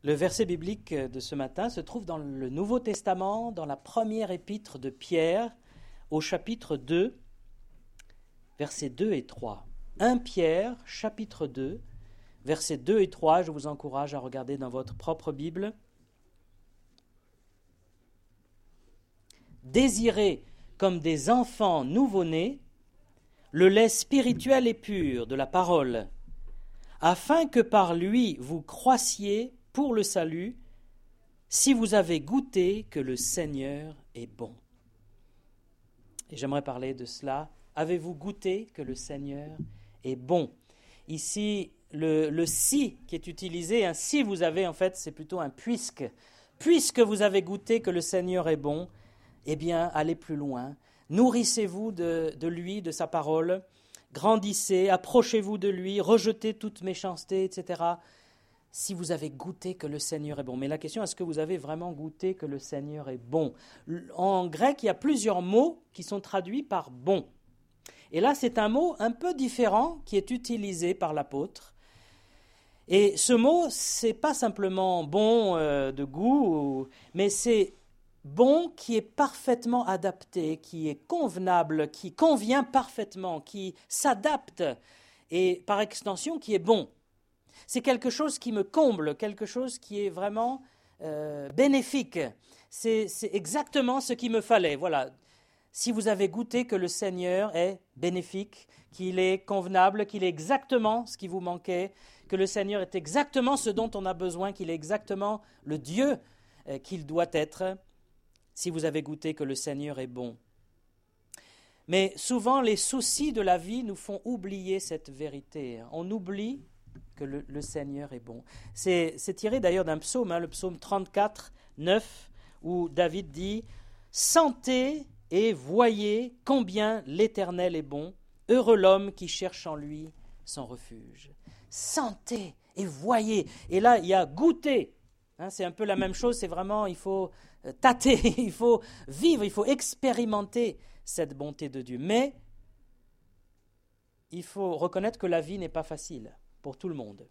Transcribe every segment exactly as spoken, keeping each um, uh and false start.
Le verset biblique de ce matin se trouve dans le Nouveau Testament, dans la première épître de Pierre, au chapitre deux, versets deux et trois. premier Pierre, chapitre deux, versets deux et trois, je vous encourage à regarder dans votre propre Bible. Désirez comme des enfants nouveau-nés le lait spirituel et pur de la parole, afin que par lui vous croissiez pour le salut, si vous avez goûté que le Seigneur est bon. Et j'aimerais parler de cela. Avez-vous goûté que le Seigneur est bon? Ici, le, le si qui est utilisé, un si vous avez, en fait, c'est plutôt un puisque. Puisque vous avez goûté que le Seigneur est bon, eh bien, allez plus loin. Nourrissez-vous de, de lui, de sa parole. Grandissez, approchez-vous de lui, rejetez toute méchanceté, et cetera. Si vous avez goûté que le Seigneur est bon. Mais la question, est-ce que vous avez vraiment goûté que le Seigneur est bon? En grec, il y a plusieurs mots qui sont traduits par « bon ». Et là, c'est un mot un peu différent qui est utilisé par l'apôtre. Et ce mot, c'est pas simplement bon euh, de goût, mais c'est bon qui est parfaitement adapté, qui est convenable, qui convient parfaitement, qui s'adapte et par extension qui est bon. C'est quelque chose qui me comble, quelque chose qui est vraiment euh, bénéfique. C'est, c'est exactement ce qu'il me fallait. Voilà. Si vous avez goûté que le Seigneur est bénéfique, qu'il est convenable, qu'il est exactement ce qui vous manquait, que le Seigneur est exactement ce dont on a besoin, qu'il est exactement le Dieu euh, qu'il doit être, si vous avez goûté que le Seigneur est bon. Mais souvent, les soucis de la vie nous font oublier cette vérité. On oublie que le, le Seigneur est bon. C'est, c'est tiré d'ailleurs d'un psaume, hein, le psaume trente-quatre, neuf, où David dit « Sentez et voyez combien l'Éternel est bon, heureux l'homme qui cherche en lui son refuge. » Sentez et voyez. Et là, il y a goûter. Hein, c'est un peu la même chose, c'est vraiment, il faut tâter, il faut vivre, il faut expérimenter cette bonté de Dieu. Mais il faut reconnaître que la vie n'est pas facile pour tout le monde.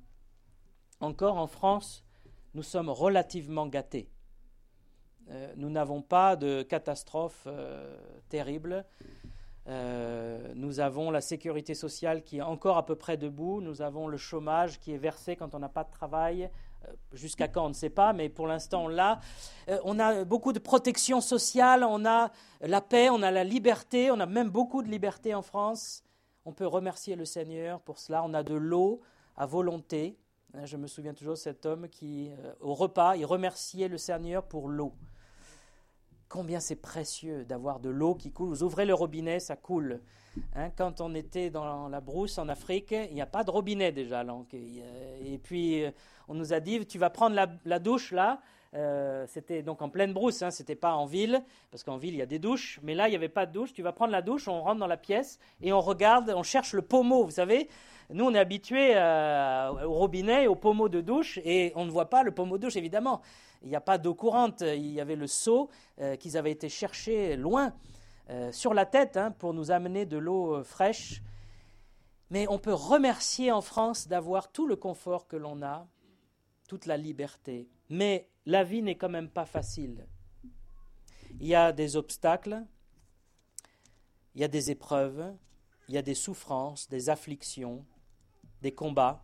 Encore en France, nous sommes relativement gâtés. Euh, nous n'avons pas de catastrophe euh, terrible. Euh, nous avons la sécurité sociale qui est encore à peu près debout. Nous avons le chômage qui est versé quand on n'a pas de travail. Euh, jusqu'à quand, on ne sait pas, mais pour l'instant, on l'a. Euh, on a beaucoup de protection sociale, on a la paix, on a la liberté, on a même beaucoup de liberté en France. On peut remercier le Seigneur pour cela. On a de l'eau à volonté. Je me souviens toujours de cet homme qui, euh, au repas, il remerciait le Seigneur pour l'eau. Combien c'est précieux d'avoir de l'eau qui coule. Vous ouvrez le robinet, ça coule. Hein, quand on était dans la brousse en Afrique, il n'y a pas de robinet déjà. Donc, et puis, on nous a dit, tu vas prendre la, la douche là. Euh, c'était donc en pleine brousse, hein, c'était pas en ville, parce qu'en ville il y a des douches, mais là il n'y avait pas de douche. Tu vas prendre la douche, on rentre dans la pièce et on regarde, on cherche le pommeau, vous savez. Nous on est habitués euh, au robinet, au pommeau de douche, et on ne voit pas le pommeau de douche évidemment. Il n'y a pas d'eau courante, il y avait le seau euh, qu'ils avaient été chercher loin, euh, sur la tête, hein, pour nous amener de l'eau euh, fraîche. Mais on peut remercier en France d'avoir tout le confort que l'on a, toute la liberté. Mais la vie n'est quand même pas facile. Il y a des obstacles, il y a des épreuves, il y a des souffrances, des afflictions, des combats.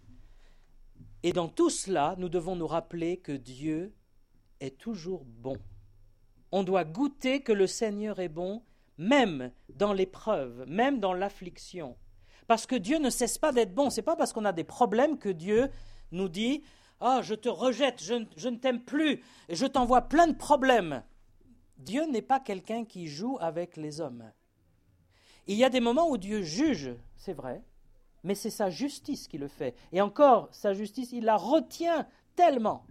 Et dans tout cela, nous devons nous rappeler que Dieu est toujours bon. On doit goûter que le Seigneur est bon, même dans l'épreuve, même dans l'affliction. Parce que Dieu ne cesse pas d'être bon. Ce n'est pas parce qu'on a des problèmes que Dieu nous dit « Ah, oh, je te rejette, je, je ne t'aime plus, je t'envoie plein de problèmes. » Dieu n'est pas quelqu'un qui joue avec les hommes. Il y a des moments où Dieu juge, c'est vrai, mais c'est sa justice qui le fait. Et encore, sa justice, il la retient tellement.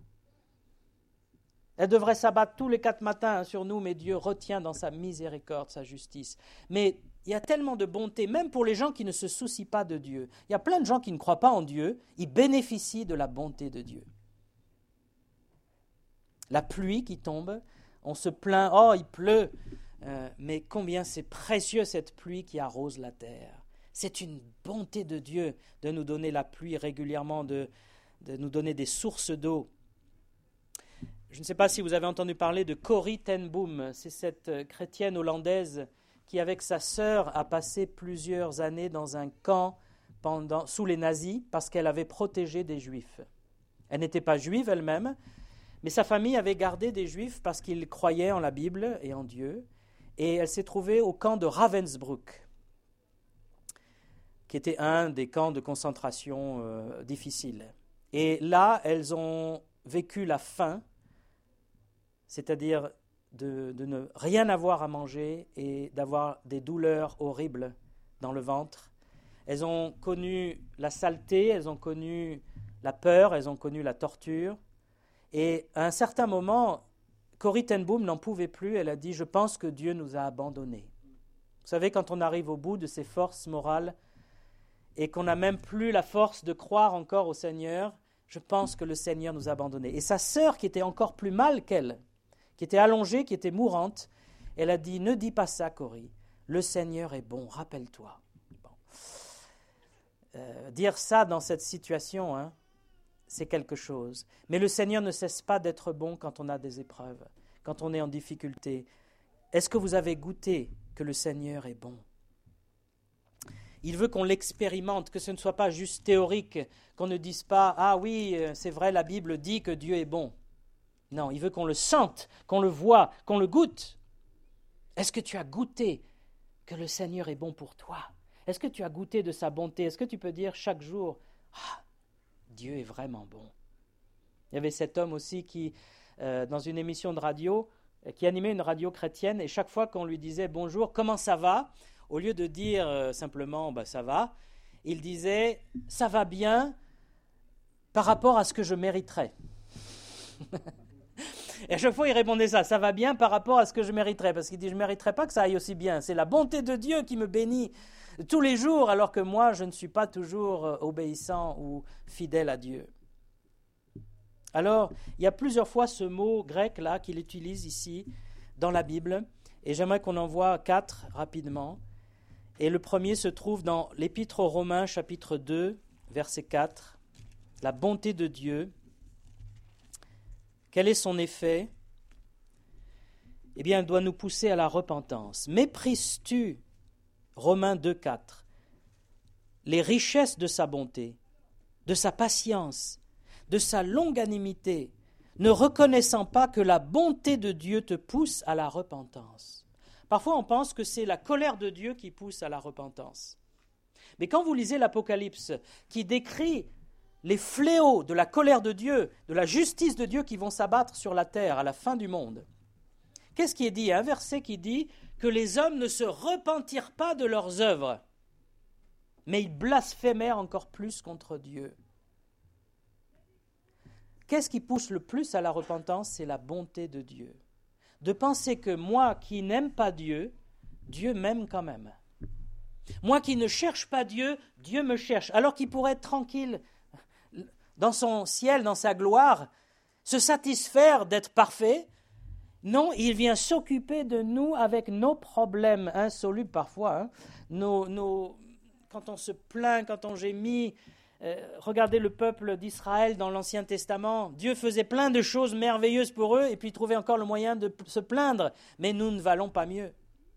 Elle devrait s'abattre tous les quatre matins sur nous, mais Dieu retient dans sa miséricorde sa justice. Mais il y a tellement de bonté, même pour les gens qui ne se soucient pas de Dieu. Il y a plein de gens qui ne croient pas en Dieu, ils bénéficient de la bonté de Dieu. La pluie qui tombe, on se plaint, oh il pleut, euh, mais combien c'est précieux cette pluie qui arrose la terre. C'est une bonté de Dieu de nous donner la pluie régulièrement, de, de nous donner des sources d'eau. Je ne sais pas si vous avez entendu parler de Corrie ten Boom. C'est cette chrétienne hollandaise qui, avec sa sœur, a passé plusieurs années dans un camp pendant, sous les nazis parce qu'elle avait protégé des juifs. Elle n'était pas juive elle-même, mais sa famille avait gardé des juifs parce qu'ils croyaient en la Bible et en Dieu. Et elle s'est trouvée au camp de Ravensbrück, qui était un des camps de concentration euh, difficiles. Et là, elles ont vécu la faim, c'est-à-dire de, de ne rien avoir à manger et d'avoir des douleurs horribles dans le ventre. Elles ont connu la saleté, elles ont connu la peur, elles ont connu la torture. Et à un certain moment, Corrie ten Boom n'en pouvait plus, elle a dit « Je pense que Dieu nous a abandonnés ». Vous savez, quand on arrive au bout de ses forces morales et qu'on n'a même plus la force de croire encore au Seigneur, je pense que le Seigneur nous a abandonnés. Et sa sœur, qui était encore plus mal qu'elle, qui était allongée, qui était mourante, elle a dit « Ne dis pas ça, Corrie, le Seigneur est bon, rappelle-toi. Bon. » euh, Dire ça dans cette situation, hein, c'est quelque chose. Mais le Seigneur ne cesse pas d'être bon quand on a des épreuves, quand on est en difficulté. Est-ce que vous avez goûté que le Seigneur est bon ? Il veut qu'on l'expérimente, que ce ne soit pas juste théorique, qu'on ne dise pas « Ah oui, c'est vrai, la Bible dit que Dieu est bon ». Non, il veut qu'on le sente, qu'on le voie, qu'on le goûte. Est-ce que tu as goûté que le Seigneur est bon pour toi ? Est-ce que tu as goûté de sa bonté ? Est-ce que tu peux dire chaque jour « Ah, Dieu est vraiment bon ». Il y avait cet homme aussi qui, euh, dans une émission de radio, qui animait une radio chrétienne, et chaque fois qu'on lui disait « Bonjour, comment ça va ?» au lieu de dire euh, simplement bah, « ça va », il disait « ça va bien par rapport à ce que je mériterais ». Et à chaque fois, il répondait ça, ça va bien par rapport à ce que je mériterais, parce qu'il dit, je ne mériterais pas que ça aille aussi bien. C'est la bonté de Dieu qui me bénit tous les jours, alors que moi, je ne suis pas toujours obéissant ou fidèle à Dieu. Alors, il y a plusieurs fois ce mot grec-là qu'il utilise ici dans la Bible, et j'aimerais qu'on en voit quatre rapidement. Et le premier se trouve dans l'Épître aux Romains, chapitre deux, verset quatre, la bonté de Dieu. Quel est son effet ? Eh bien, elle doit nous pousser à la repentance. Méprises-tu, Romains deux, quatre, les richesses de sa bonté, de sa patience, de sa longanimité, ne reconnaissant pas que la bonté de Dieu te pousse à la repentance. Parfois, on pense que c'est la colère de Dieu qui pousse à la repentance. Mais quand vous lisez l'Apocalypse, qui décrit les fléaux de la colère de Dieu, de la justice de Dieu qui vont s'abattre sur la terre à la fin du monde. Qu'est-ce qui est dit ? Il y a un verset qui dit que les hommes ne se repentirent pas de leurs œuvres, mais ils blasphémèrent encore plus contre Dieu. Qu'est-ce qui pousse le plus à la repentance ? C'est la bonté de Dieu. De penser que moi qui n'aime pas Dieu, Dieu m'aime quand même. Moi qui ne cherche pas Dieu, Dieu me cherche, alors qu'il pourrait être tranquille dans son ciel, dans sa gloire, se satisfaire d'être parfait. Non, il vient s'occuper de nous avec nos problèmes insolubles parfois. Hein. Nos, nos, quand on se plaint, quand on gémit, euh, regardez le peuple d'Israël dans l'Ancien Testament. Dieu faisait plein de choses merveilleuses pour eux et puis trouvait encore le moyen de se plaindre. Mais nous ne valons pas mieux.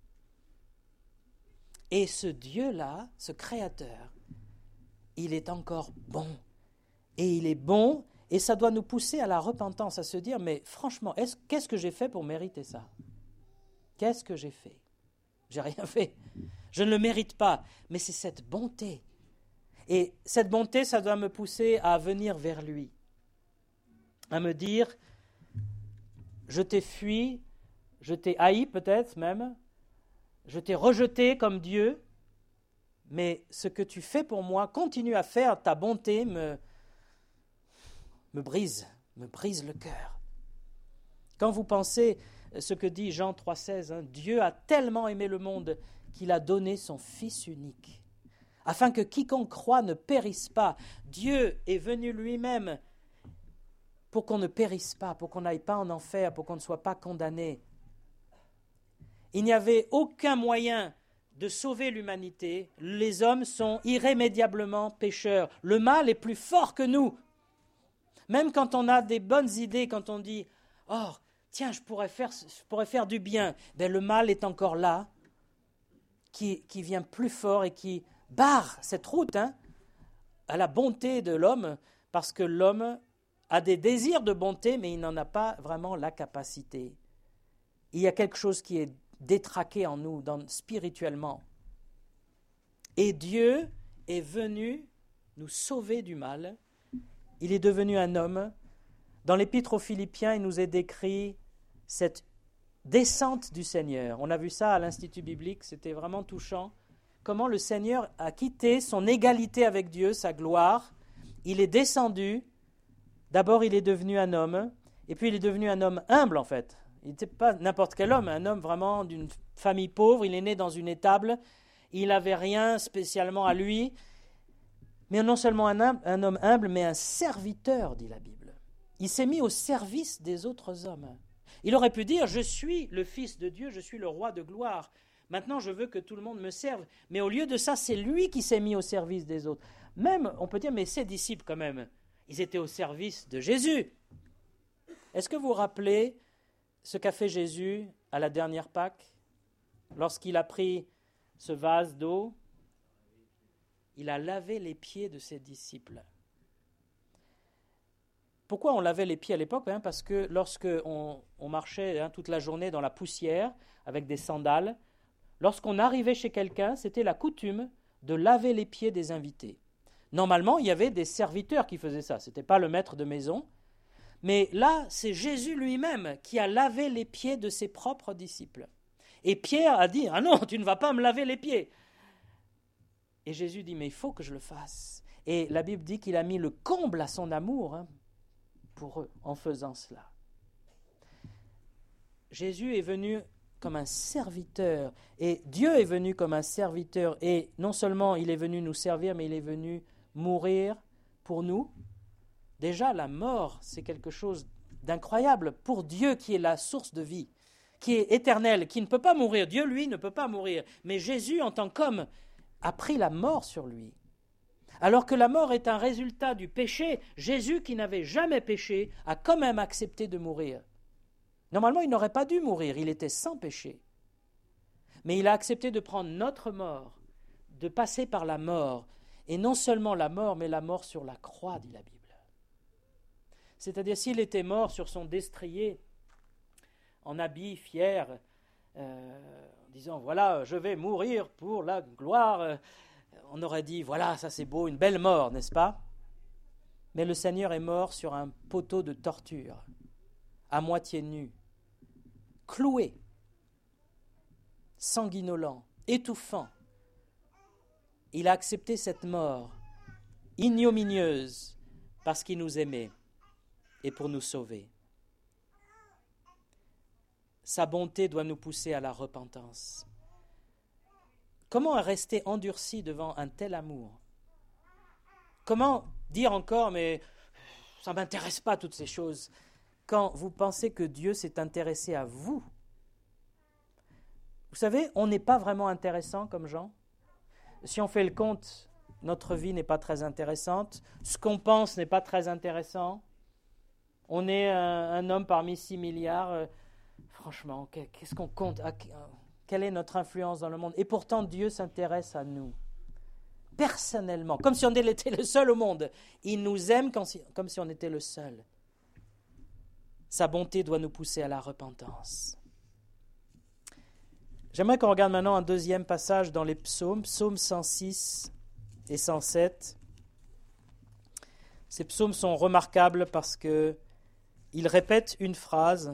Et ce Dieu-là, ce Créateur, il est encore bon. Et il est bon, et ça doit nous pousser à la repentance, à se dire, mais franchement, est-ce, qu'est-ce que j'ai fait pour mériter ça ? Qu'est-ce que j'ai fait ? J'ai rien fait. Je ne le mérite pas, mais c'est cette bonté. Et cette bonté, ça doit me pousser à venir vers lui, à me dire, je t'ai fui, je t'ai haï peut-être même, je t'ai rejeté comme Dieu, mais ce que tu fais pour moi, continue à faire, ta bonté me... me brise, me brise le cœur. Quand vous pensez ce que dit Jean trois seize, hein, Dieu a tellement aimé le monde qu'il a donné son Fils unique, afin que quiconque croit ne périsse pas. Dieu est venu lui-même pour qu'on ne périsse pas, pour qu'on n'aille pas en enfer, pour qu'on ne soit pas condamné. Il n'y avait aucun moyen de sauver l'humanité. Les hommes sont irrémédiablement pécheurs. Le mal est plus fort que nous. Même quand on a des bonnes idées, quand on dit Or, tiens, je pourrais faire, je pourrais faire du bien. Ben, le mal est encore là, qui, qui vient plus fort et qui barre cette route hein, à la bonté de l'homme, parce que l'homme a des désirs de bonté, mais il n'en a pas vraiment la capacité. Il y a quelque chose qui est détraqué en nous, dans, spirituellement. Et Dieu est venu nous sauver du mal. Il est devenu un homme. Dans l'Épître aux Philippiens, il nous est décrit cette descente du Seigneur. On a vu ça à l'Institut biblique, c'était vraiment touchant. Comment le Seigneur a quitté son égalité avec Dieu, sa gloire. Il est descendu. D'abord, il est devenu un homme. Et puis, il est devenu un homme humble, en fait. Il n'était pas n'importe quel homme, un homme vraiment d'une famille pauvre. Il est né dans une étable. Il n'avait rien spécialement à lui. Mais non seulement un, hum, un homme humble, mais un serviteur, dit la Bible. Il s'est mis au service des autres hommes. Il aurait pu dire, je suis le Fils de Dieu, je suis le roi de gloire. Maintenant, je veux que tout le monde me serve. Mais au lieu de ça, c'est lui qui s'est mis au service des autres. Même, on peut dire, mais ses disciples quand même, ils étaient au service de Jésus. Est-ce que vous vous rappelez ce qu'a fait Jésus à la dernière Pâque, lorsqu'il a pris ce vase d'eau? Il a lavé les pieds de ses disciples. Pourquoi on lavait les pieds à l'époque hein? Parce que lorsque on, on marchait hein, toute la journée dans la poussière avec des sandales, lorsqu'on arrivait chez quelqu'un, c'était la coutume de laver les pieds des invités. Normalement, il y avait des serviteurs qui faisaient ça, ce n'était pas le maître de maison. Mais là, c'est Jésus lui-même qui a lavé les pieds de ses propres disciples. Et Pierre a dit, « Ah non, tu ne vas pas me laver les pieds !» Et Jésus dit, « Mais il faut que je le fasse. » Et la Bible dit qu'il a mis le comble à son amour hein, pour eux en faisant cela. Jésus est venu comme un serviteur, et Dieu est venu comme un serviteur, et non seulement il est venu nous servir, mais il est venu mourir pour nous. Déjà, la mort, c'est quelque chose d'incroyable pour Dieu qui est la source de vie, qui est éternel, qui ne peut pas mourir. Dieu, lui, ne peut pas mourir. Mais Jésus, en tant qu'homme, a pris la mort sur lui. Alors que la mort est un résultat du péché, Jésus, qui n'avait jamais péché, a quand même accepté de mourir. Normalement, il n'aurait pas dû mourir, il était sans péché. Mais il a accepté de prendre notre mort, de passer par la mort, et non seulement la mort, mais la mort sur la croix, dit la Bible. C'est-à-dire, s'il était mort sur son destrier, en habit fier, euh, en disant, voilà, je vais mourir pour la gloire, euh, on aurait dit, voilà, ça c'est beau, une belle mort, n'est-ce pas? Mais le Seigneur est mort sur un poteau de torture, à moitié nu, cloué, sanguinolent, étouffant. Il a accepté cette mort ignominieuse parce qu'il nous aimait et pour nous sauver. Sa bonté doit nous pousser à la repentance. Comment rester endurci devant un tel amour? Comment dire encore, mais ça ne m'intéresse pas toutes ces choses, quand vous pensez que Dieu s'est intéressé à vous? Vous savez, on n'est pas vraiment intéressant comme gens. Si on fait le compte, notre vie n'est pas très intéressante. Ce qu'on pense n'est pas très intéressant. On est un, un homme parmi six milliards. Euh, franchement, qu'est-ce qu'on compte? Quelle est notre influence dans le monde? Et pourtant, Dieu s'intéresse à nous, personnellement, comme si on était le seul au monde. Il nous aime comme si, comme si on était le seul. Sa bonté doit nous pousser à la repentance. J'aimerais qu'on regarde maintenant un deuxième passage dans les psaumes, psaumes cent six et cent sept. Ces psaumes sont remarquables parce qu'ils répètent une phrase.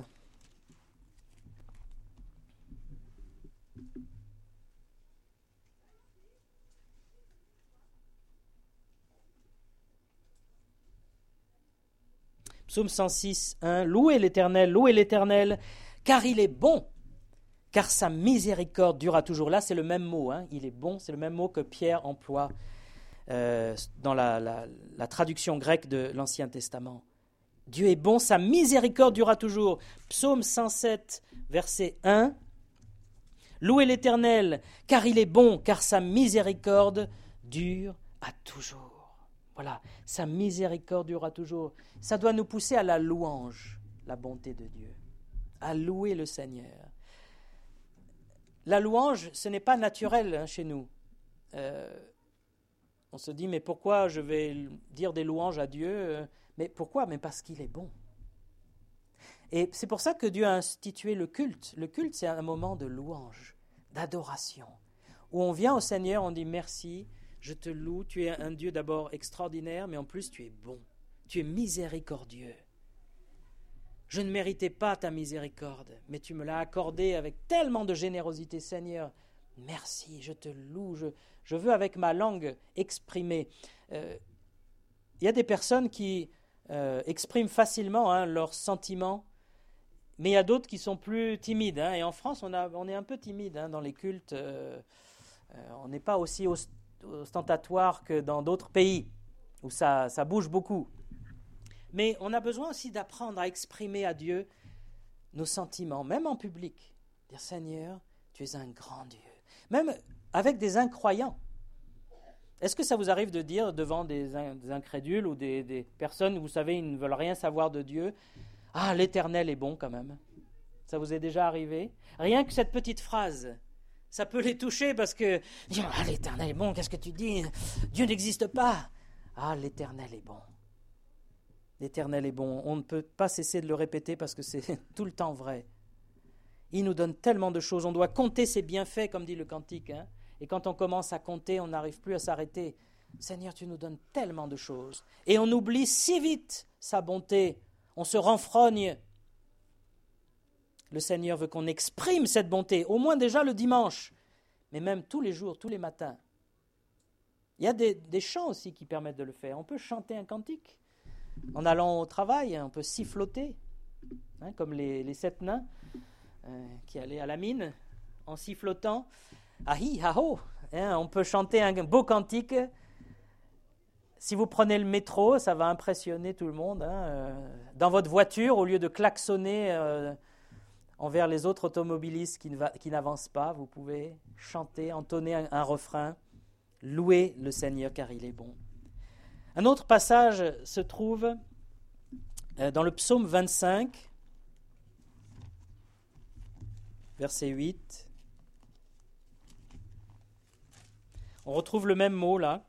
Psaume cent six, un. Louez l'Éternel, louez l'Éternel, car il est bon, car sa miséricorde durera toujours. Là, c'est le même mot, hein. Il est bon, c'est le même mot que Pierre emploie euh, dans la, la, la traduction grecque de l'Ancien Testament. Dieu est bon, sa miséricorde durera toujours. Psaume cent sept, verset un. Louez l'Éternel, car il est bon, car sa miséricorde dure à toujours. Voilà, sa miséricorde durera toujours. Ça doit nous pousser à la louange. la bonté de Dieu, à louer le Seigneur. La louange, ce n'est pas naturel hein, chez nous. Euh, on se dit, mais pourquoi je vais dire des louanges à Dieu? Mais pourquoi? Mais parce qu'il est bon. Et c'est pour ça que Dieu a institué le culte. Le culte, c'est un moment de louange, d'adoration, où on vient au Seigneur, on dit merci, je te loue, tu es un Dieu d'abord extraordinaire, mais en plus tu es bon, tu es miséricordieux. Je ne méritais pas ta miséricorde, mais tu me l'as accordée avec tellement de générosité, Seigneur. Merci, je te loue, je, je veux avec ma langue exprimer. Euh, il y a des personnes qui euh, expriment facilement hein, leurs sentiments, mais il y a d'autres qui sont plus timides. Hein, et en France, on, a, on est un peu timide hein, dans les cultes. Euh, euh, on n'est pas aussi ostentatoire que dans d'autres pays, où ça, ça bouge beaucoup. Mais on a besoin aussi d'apprendre à exprimer à Dieu nos sentiments, même en public. Dire, Seigneur, tu es un grand Dieu. Même avec des incroyants. Est-ce que ça vous arrive de dire devant des, des incrédules ou des, des personnes, vous savez, ils ne veulent rien savoir de Dieu, « Ah, l'Éternel est bon quand même ». Ça vous est déjà arrivé? Rien que cette petite phrase, ça peut les toucher parce que « Ah, l'Éternel est bon, qu'est-ce que tu dis? Dieu n'existe pas !»« Ah, l'Éternel est bon ». L'Éternel est bon. On ne peut pas cesser de le répéter parce que c'est tout le temps vrai. Il nous donne tellement de choses. On doit compter ses bienfaits, comme dit le cantique. Hein. Et quand on commence à compter, on n'arrive plus à s'arrêter. Seigneur, tu nous donnes tellement de choses. Et on oublie si vite sa bonté. On se renfrogne. Le Seigneur veut qu'on exprime cette bonté, au moins déjà le dimanche, mais même tous les jours, tous les matins. Il y a des, des chants aussi qui permettent de le faire. On peut chanter un cantique. En allant au travail, on peut siffloter, hein, comme les, les sept nains euh, qui allaient à la mine en sifflotant. Ahi, aho, hein, on peut chanter un beau cantique. Si vous prenez le métro, ça va impressionner tout le monde. Hein, euh, dans votre voiture, au lieu de klaxonner euh, envers les autres automobilistes qui, ne va, qui n'avancent pas, vous pouvez chanter, entonner un, un refrain, louer le Seigneur car il est bon. Un autre passage se trouve dans le psaume vingt-cinq, verset huit. On retrouve le même mot là.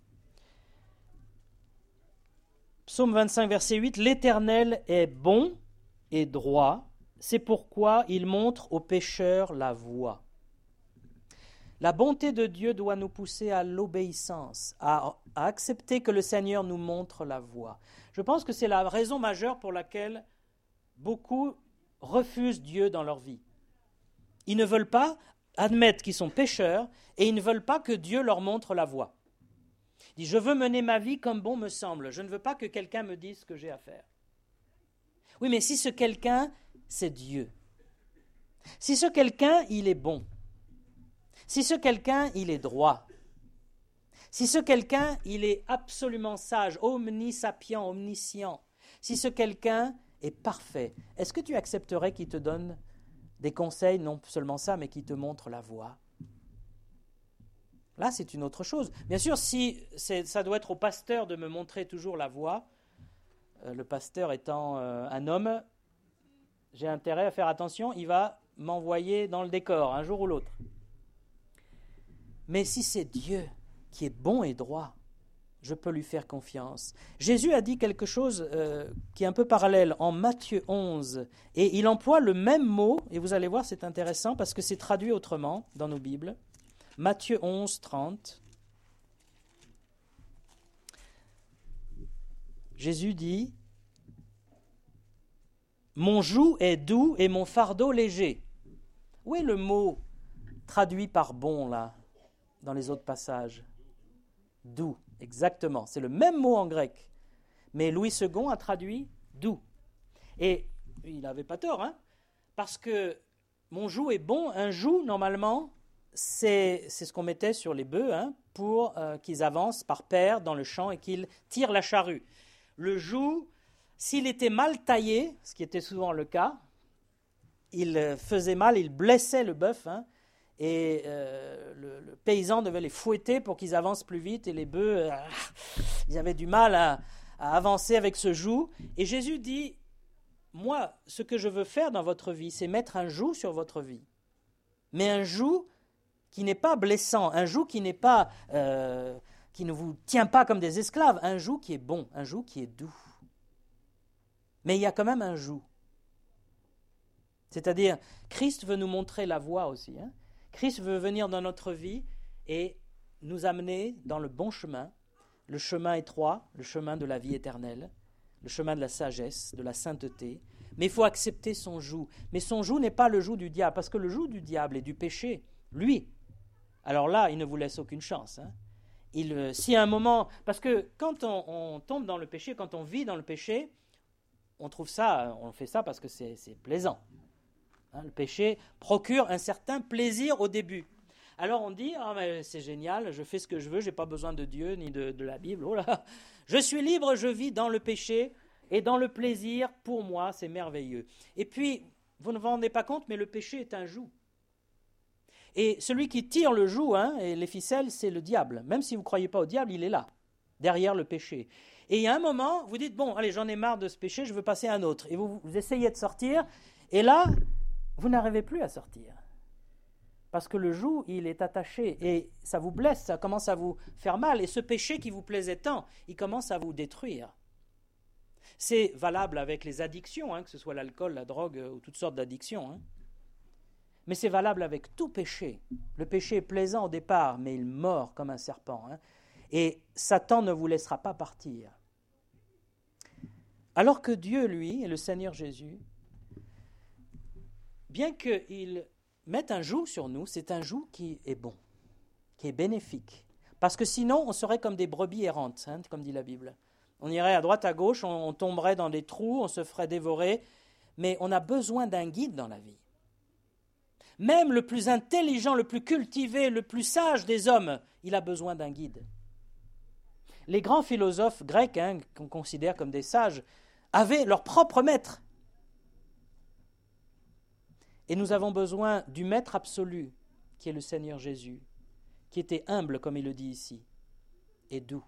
Psaume vingt-cinq, verset huit. « L'Éternel est bon et droit, c'est pourquoi il montre aux pécheurs la voie. » La bonté de Dieu doit nous pousser à l'obéissance, à, à accepter que le Seigneur nous montre la voie. Je pense que c'est la raison majeure pour laquelle beaucoup refusent Dieu dans leur vie. Ils ne veulent pas admettre qu'ils sont pécheurs et ils ne veulent pas que Dieu leur montre la voie. Ils disent, je veux mener ma vie comme bon me semble, je ne veux pas que quelqu'un me dise ce que j'ai à faire. Oui, mais si ce quelqu'un, c'est Dieu. Si ce quelqu'un, il est bon. Si ce quelqu'un, il est droit, si ce quelqu'un, il est absolument sage, omnisapient, omniscient, si ce quelqu'un est parfait, est-ce que tu accepterais qu'il te donne des conseils, non seulement ça, mais qu'il te montre la voie? Là, c'est une autre chose. Bien sûr, si c'est, ça doit être au pasteur de me montrer toujours la voie, euh, le pasteur étant euh, un homme, j'ai intérêt à faire attention, il va m'envoyer dans le décor, un jour ou l'autre. Mais si c'est Dieu qui est bon et droit, je peux lui faire confiance. Jésus a dit quelque chose euh, qui est un peu parallèle en Matthieu onze, et il emploie le même mot, et vous allez voir, c'est intéressant parce que c'est traduit autrement dans nos Bibles. Matthieu onze, trente. Jésus dit « Mon joug est doux et mon fardeau léger ». Où est le mot traduit par « bon » là, dans les autres passages? Doux, exactement. C'est le même mot en grec. Mais Louis second a traduit doux. Et il n'avait pas tort, hein, parce que mon joug est bon. Un joug, normalement, c'est, c'est ce qu'on mettait sur les bœufs hein, pour euh, qu'ils avancent par paire dans le champ et qu'ils tirent la charrue. Le joug, s'il était mal taillé, ce qui était souvent le cas, il faisait mal, il blessait le bœuf, hein, et euh, le, le paysan devait les fouetter pour qu'ils avancent plus vite, et les bœufs, euh, ils avaient du mal à, à avancer avec ce joug. Et Jésus dit, moi, ce que je veux faire dans votre vie, c'est mettre un joug sur votre vie. Mais un joug qui n'est pas blessant, un joug qui n'est pas, euh, qui ne vous tient pas comme des esclaves, un joug qui est bon, un joug qui est doux. Mais il y a quand même un joug. C'est-à-dire, Christ veut nous montrer la voie aussi. Hein. Christ veut venir dans notre vie et nous amener dans le bon chemin, le chemin étroit, le chemin de la vie éternelle, le chemin de la sagesse, de la sainteté. Mais il faut accepter son joug. Mais son joug n'est pas le joug du diable, parce que le joug du diable et du péché, lui, alors là, il ne vous laisse aucune chance. Hein. Il, euh, si à un moment, parce que quand on, on tombe dans le péché, quand on vit dans le péché, on trouve ça, on fait ça parce que c'est, c'est plaisant. Hein, le péché procure un certain plaisir au début. Alors on dit, ah, mais c'est génial, je fais ce que je veux, je n'ai pas besoin de Dieu ni de, de la Bible. Oh là, je suis libre, je vis dans le péché et dans le plaisir, pour moi, c'est merveilleux. Et puis, vous ne vous rendez pas compte, mais le péché est un joug. Et celui qui tire le joug, hein, et les ficelles, c'est le diable. Même si vous ne croyez pas au diable, il est là, derrière le péché. Et il y a un moment, vous dites, bon, allez, j'en ai marre de ce péché, je veux passer à un autre. Et vous, vous essayez de sortir, et là, vous n'arrivez plus à sortir. Parce que le joug, il est attaché, et ça vous blesse, ça commence à vous faire mal. Et ce péché qui vous plaisait tant, il commence à vous détruire. C'est valable avec les addictions, hein, que ce soit l'alcool, la drogue, ou toutes sortes d'addictions. Hein. Mais c'est valable avec tout péché. Le péché est plaisant au départ, mais il mord comme un serpent. Hein. Et Satan ne vous laissera pas partir. Alors que Dieu, lui, et le Seigneur Jésus, bien qu'il mette un joug sur nous, c'est un joug qui est bon, qui est bénéfique. Parce que sinon, on serait comme des brebis errantes, hein, comme dit la Bible. On irait à droite, à gauche, on, on tomberait dans des trous, on se ferait dévorer. Mais on a besoin d'un guide dans la vie. Même le plus intelligent, le plus cultivé, le plus sage des hommes, il a besoin d'un guide. Les grands philosophes grecs, hein, qu'on considère comme des sages, avaient leur propre maître. Et nous avons besoin du maître absolu, qui est le Seigneur Jésus, qui était humble, comme il le dit ici, et doux.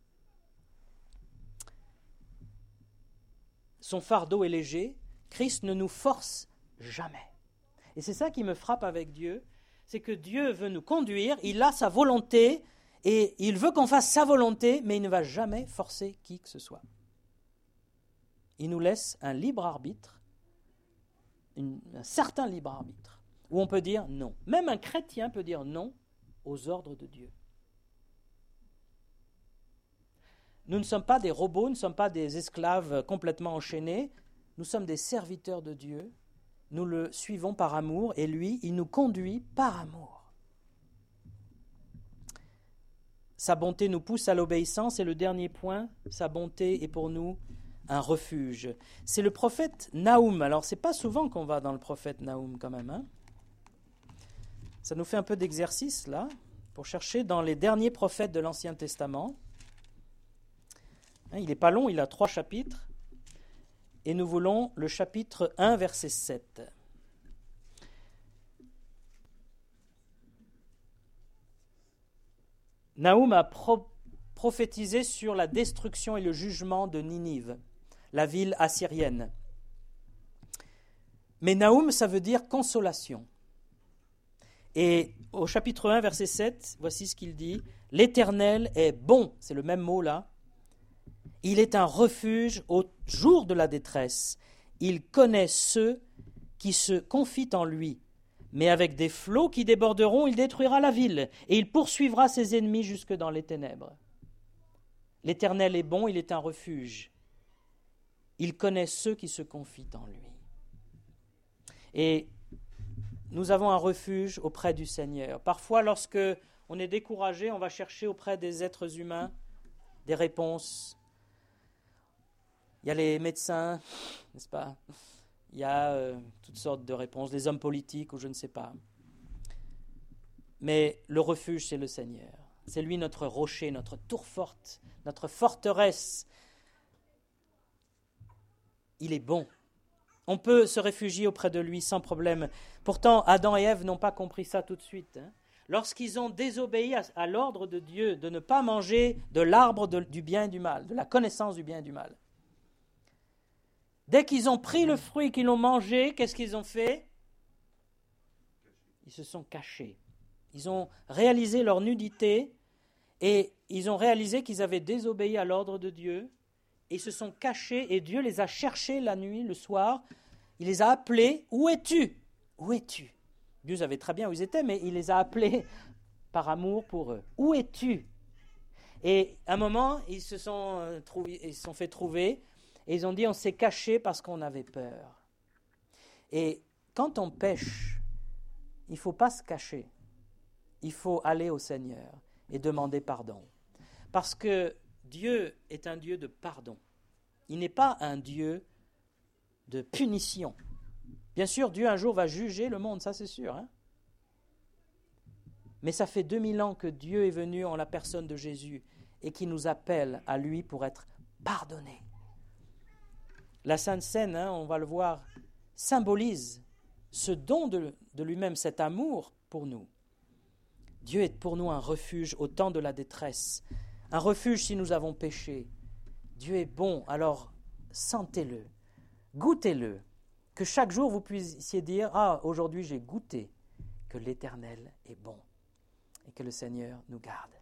Son fardeau est léger, Christ ne nous force jamais. Et c'est ça qui me frappe avec Dieu, c'est que Dieu veut nous conduire, il a sa volonté, et il veut qu'on fasse sa volonté, mais il ne va jamais forcer qui que ce soit. Il nous laisse un libre arbitre, une, un certain libre arbitre, où on peut dire non. Même un chrétien peut dire non aux ordres de Dieu. Nous ne sommes pas des robots, nous ne sommes pas des esclaves complètement enchaînés, nous sommes des serviteurs de Dieu. Nous le suivons par amour et lui, il nous conduit par amour. Sa bonté nous pousse à l'obéissance et le dernier point, sa bonté est pour nous un refuge. C'est le prophète Naoum. Alors, ce n'est pas souvent qu'on va dans le prophète Naoum quand même. Hein. Ça nous fait un peu d'exercice là, pour chercher dans les derniers prophètes de l'Ancien Testament. Hein, il n'est pas long, il a trois chapitres. Et nous voulons le chapitre un, verset sept. Naoum a pro- prophétisé sur la destruction et le jugement de Ninive, la ville assyrienne. Mais Naoum, ça veut dire consolation. Et au chapitre un, verset sept, voici ce qu'il dit. « L'Éternel est bon », c'est le même mot là. Il est un refuge au jour de la détresse. Il connaît ceux qui se confient en lui. Mais avec des flots qui déborderont, il détruira la ville, et il poursuivra ses ennemis jusque dans les ténèbres. L'Éternel est bon, il est un refuge. Il connaît ceux qui se confient en lui. Et nous avons un refuge auprès du Seigneur. Parfois, lorsque on est découragé, on va chercher auprès des êtres humains des réponses. Il y a les médecins, n'est-ce pas ? Il y a euh, toutes sortes de réponses, les hommes politiques ou je ne sais pas. Mais le refuge, c'est le Seigneur. C'est lui notre rocher, notre tour forte, notre forteresse. Il est bon. On peut se réfugier auprès de lui sans problème. Pourtant, Adam et Ève n'ont pas compris ça tout de suite. Hein. Lorsqu'ils ont désobéi à, à l'ordre de Dieu de ne pas manger de l'arbre de, du bien et du mal, de la connaissance du bien et du mal, Dès qu'ils ont pris le fruit, qu'ils l'ont mangé, qu'est-ce qu'ils ont fait? Ils se sont cachés. Ils ont réalisé leur nudité et ils ont réalisé qu'ils avaient désobéi à l'ordre de Dieu. Et ils se sont cachés et Dieu les a cherchés la nuit, le soir. Il les a appelés. Où es-tu? Où es-tu? Dieu savait très bien où ils étaient, mais il les a appelés par amour pour eux. Où es-tu? Et à un moment, ils se sont, euh, trouvés, ils se sont fait trouver et ils ont dit on s'est caché parce qu'on avait peur. Et quand on pêche, il ne faut pas se cacher. Il faut aller au Seigneur et demander pardon. Parce que Dieu est un Dieu de pardon. Il n'est pas un Dieu de punition. Bien sûr, Dieu un jour va juger le monde, ça c'est sûr. Hein? Mais ça fait deux mille ans que Dieu est venu en la personne de Jésus et qui nous appelle à lui pour être pardonné. La Sainte Seine, hein, on va le voir, symbolise ce don de, de lui-même, cet amour pour nous. Dieu est pour nous un refuge au temps de la détresse, un refuge si nous avons péché. Dieu est bon, alors sentez-le, goûtez-le, que chaque jour vous puissiez dire « Ah, aujourd'hui j'ai goûté que l'Éternel est bon » et que le Seigneur nous garde.